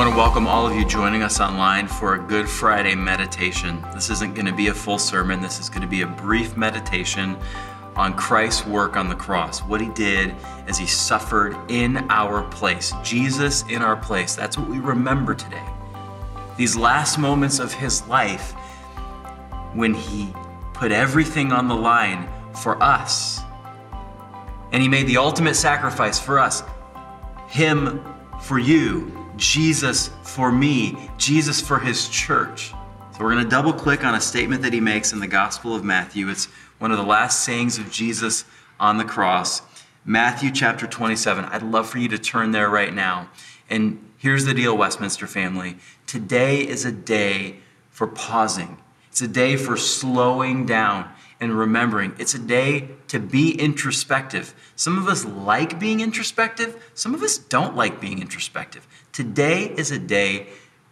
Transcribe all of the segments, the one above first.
want to welcome all of you joining us online for a Good Friday meditation. This isn't going to be a full sermon. This is going to be a brief meditation on Christ's work on the cross, what he did as he suffered in our place. Jesus in our place. That's what we remember today. These last moments of his life when he put everything on the line for us. And he made the ultimate sacrifice for us. Him for you, Jesus for me, Jesus for his church. So we're going to double click on a statement that he makes in the Gospel of Matthew. It's one of the last sayings of Jesus on the cross. Matthew chapter 27. I'd love for you to turn there right now. And here's the deal, Westminster family. Today is a day for pausing. It's a day for slowing down and remembering. It's a day to be introspective. Some of us like being introspective. Some of us don't like being introspective. Today is a day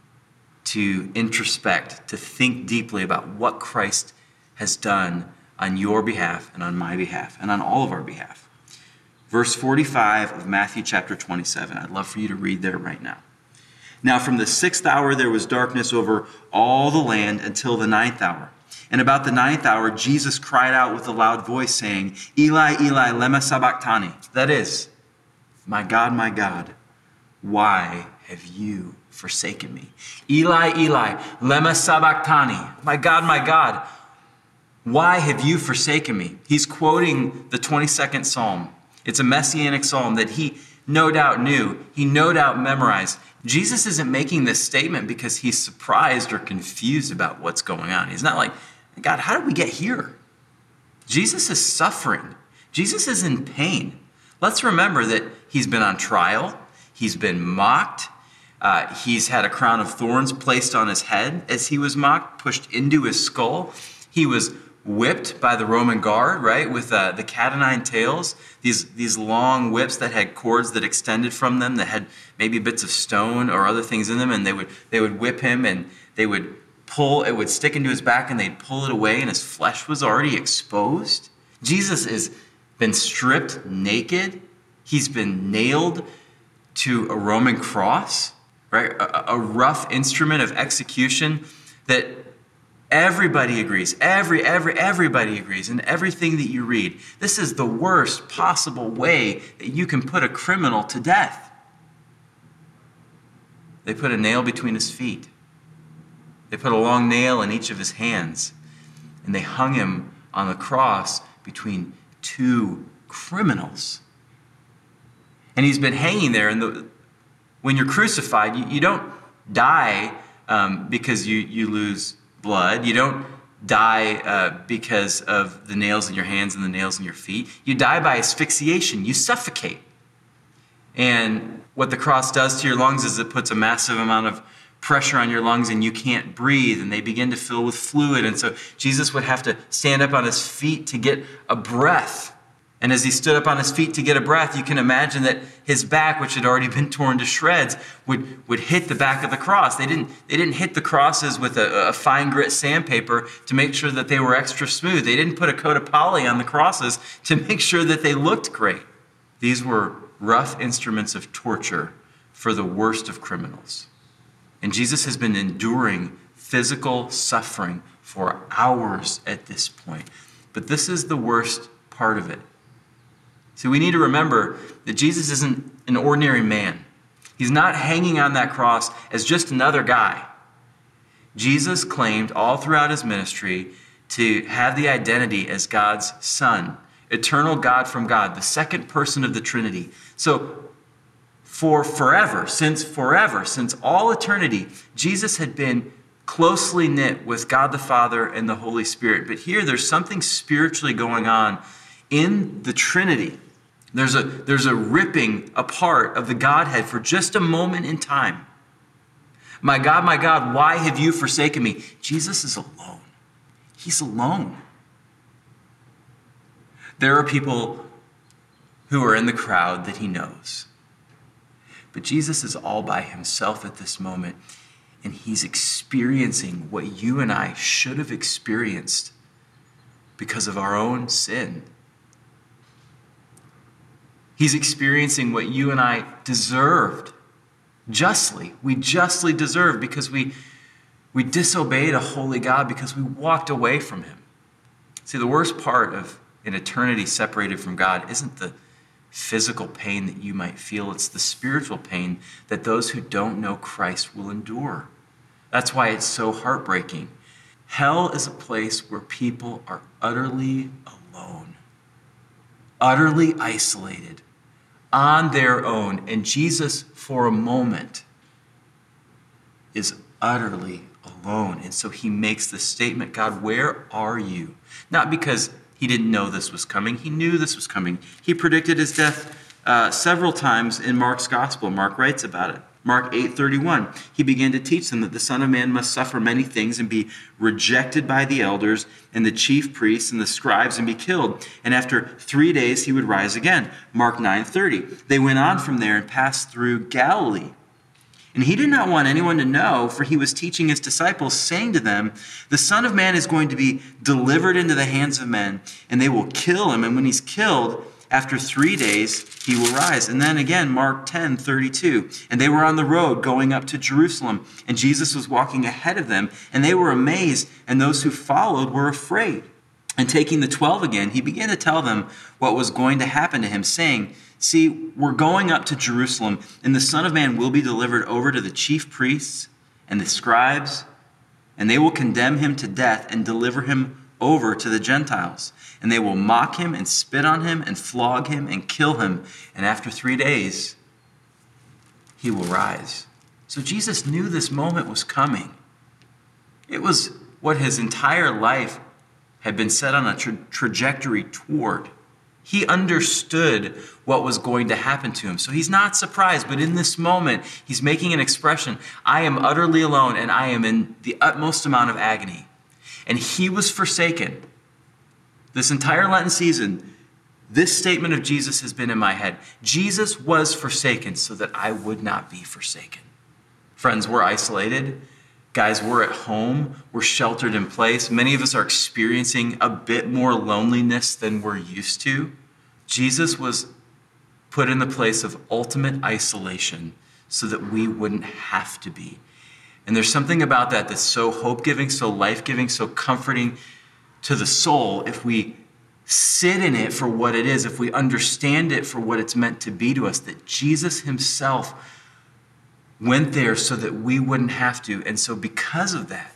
to introspect, to think deeply about what Christ has done on your behalf and on my behalf and on all of our behalf. Verse 45 of Matthew chapter 27. I'd love for you to read there right now. Now from the 6th hour there was darkness over all the land until the 9th hour. And about the 9th hour, Jesus cried out with a loud voice, saying, Eli, Eli, lema sabachthani. That is, my God, why have you forsaken me? Eli, Eli, lema sabachthani. My God, why have you forsaken me? He's quoting the 22nd Psalm. It's a messianic psalm that he no doubt knew. He no doubt memorized. Jesus isn't making this statement because he's surprised or confused about what's going on. He's not like, God, how did we get here? Jesus is suffering. Jesus is in pain. Let's remember that he's been on trial. He's been mocked. He's had a crown of thorns placed on his head as he was mocked, pushed into his skull. He was whipped by the Roman guard, right, with the cat o' nine tails, these long whips that had cords that extended from them, that had maybe bits of stone or other things in them, and they would whip him, and they would pull, it would stick into his back, and they'd pull it away, and his flesh was already exposed. Jesus has been stripped naked. He's been nailed to a Roman cross, right, a rough instrument of execution that everybody agrees, everybody agrees in everything that you read. This is the worst possible way that you can put a criminal to death. They put a nail between his feet. They put a long nail in each of his hands, and they hung him on the cross between two criminals. And he's been hanging there, and when you're crucified, you don't die because you lose blood. You don't die because of the nails in your hands and the nails in your feet. You die by asphyxiation. You suffocate. And what the cross does to your lungs is it puts a massive amount of pressure on your lungs, and you can't breathe, and they begin to fill with fluid. And so Jesus would have to stand up on his feet to get a breath. And as he stood up on his feet to get a breath, you can imagine that his back, which had already been torn to shreds, would hit the back of the cross. They didn't hit the crosses with a fine grit sandpaper to make sure that they were extra smooth. They didn't put a coat of poly on the crosses to make sure that they looked great. These were rough instruments of torture for the worst of criminals. And Jesus has been enduring physical suffering for hours at this point. But this is the worst part of it. So we need to remember that Jesus isn't an ordinary man. He's not hanging on that cross as just another guy. Jesus claimed all throughout his ministry to have the identity as God's Son, eternal God from God, the second person of the Trinity. So forever, since all eternity, Jesus had been closely knit with God the Father and the Holy Spirit. But here there's something spiritually going on in the Trinity. There's a ripping apart of the Godhead for just a moment in time. My God, why have you forsaken me? Jesus is alone. He's alone. There are people who are in the crowd that he knows. But Jesus is all by himself at this moment, and he's experiencing what you and I should have experienced because of our own sin. He's experiencing what you and I deserved Justly. We justly deserve because we disobeyed a holy God because we walked away from him. See, the worst part of an eternity separated from God isn't the physical pain that you might feel. It's the spiritual pain that those who don't know Christ will endure. That's why it's so heartbreaking. Hell is a place where people are utterly alone, utterly isolated, on their own. And Jesus, for a moment, is utterly alone. And so he makes the statement, God, where are you? Not because he didn't know this was coming. He knew this was coming. He predicted his death several times in Mark's gospel. Mark writes about it. Mark 8:31, he began to teach them that the Son of Man must suffer many things and be rejected by the elders and the chief priests and the scribes and be killed. And after 3 days, he would rise again. Mark 9:30. They went on from there and passed through Galilee. And he did not want anyone to know, for he was teaching his disciples, saying to them, the Son of Man is going to be delivered into the hands of men, and they will kill him. And when he's killed, after 3 days, he will rise. And then again, Mark 10:32. And they were on the road going up to Jerusalem, and Jesus was walking ahead of them, and they were amazed, and those who followed were afraid. And taking the 12 again, he began to tell them what was going to happen to him, saying, see, we're going up to Jerusalem, and the Son of Man will be delivered over to the chief priests and the scribes, and they will condemn him to death and deliver him over to the Gentiles. And they will mock him and spit on him and flog him and kill him. And after 3 days, he will rise. So Jesus knew this moment was coming. It was what his entire life had been set on a trajectory toward. He understood what was going to happen to him. So he's not surprised, but in this moment, he's making an expression, I am utterly alone and I am in the utmost amount of agony. And he was forsaken. This entire Lenten season, this statement of Jesus has been in my head. Jesus was forsaken so that I would not be forsaken. Friends, we're isolated. Guys, we're at home. We're sheltered in place. Many of us are experiencing a bit more loneliness than we're used to. Jesus was put in the place of ultimate isolation so that we wouldn't have to be. And there's something about that that's so hope-giving, so life-giving, so comforting to the soul if we sit in it for what it is, if we understand it for what it's meant to be to us, that Jesus himself went there so that we wouldn't have to. And so because of that,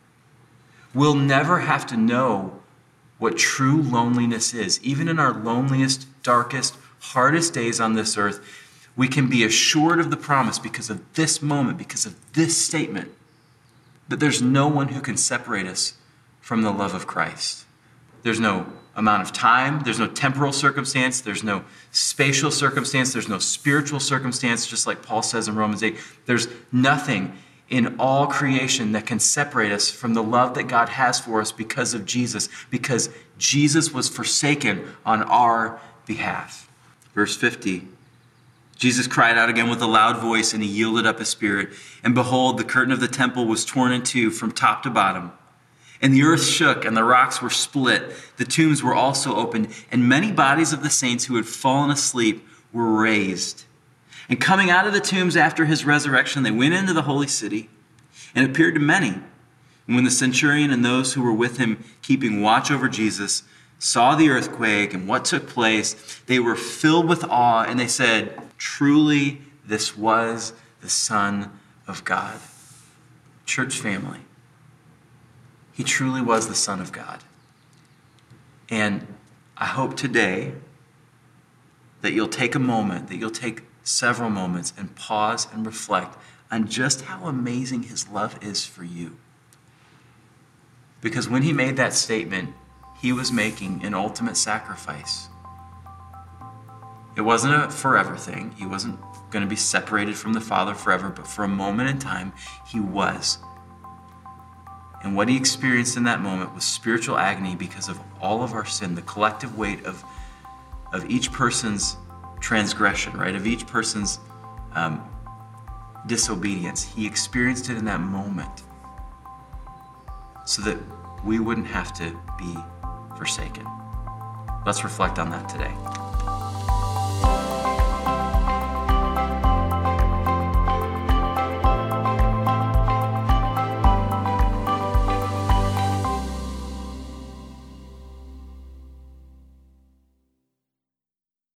we'll never have to know what true loneliness is. Even in our loneliest, darkest, hardest days on this earth, we can be assured of the promise because of this moment, because of this statement, that there's no one who can separate us from the love of Christ. There's no amount of time, there's no temporal circumstance, there's no spatial circumstance, there's no spiritual circumstance, just like Paul says in Romans 8. There's nothing in all creation that can separate us from the love that God has for us because of Jesus, because Jesus was forsaken on our behalf. Verse 50, Jesus cried out again with a loud voice, and he yielded up his spirit. And behold, the curtain of the temple was torn in two from top to bottom. And the earth shook, and the rocks were split. The tombs were also opened, and many bodies of the saints who had fallen asleep were raised. And coming out of the tombs after his resurrection, they went into the holy city and appeared to many. And when the centurion and those who were with him keeping watch over Jesus saw the earthquake and what took place, they were filled with awe, and they said, truly, this was the Son of God. Church family, he truly was the Son of God. And I hope today that you'll take a moment, that you'll take several moments and pause and reflect on just how amazing his love is for you. Because when he made that statement, he was making an ultimate sacrifice. It wasn't a forever thing. He wasn't going to be separated from the Father forever, but for a moment in time, he was. And what he experienced in that moment was spiritual agony because of all of our sin, the collective weight of each person's transgression, right? Of each person's disobedience. He experienced it in that moment so that we wouldn't have to be forsaken. Let's reflect on that today.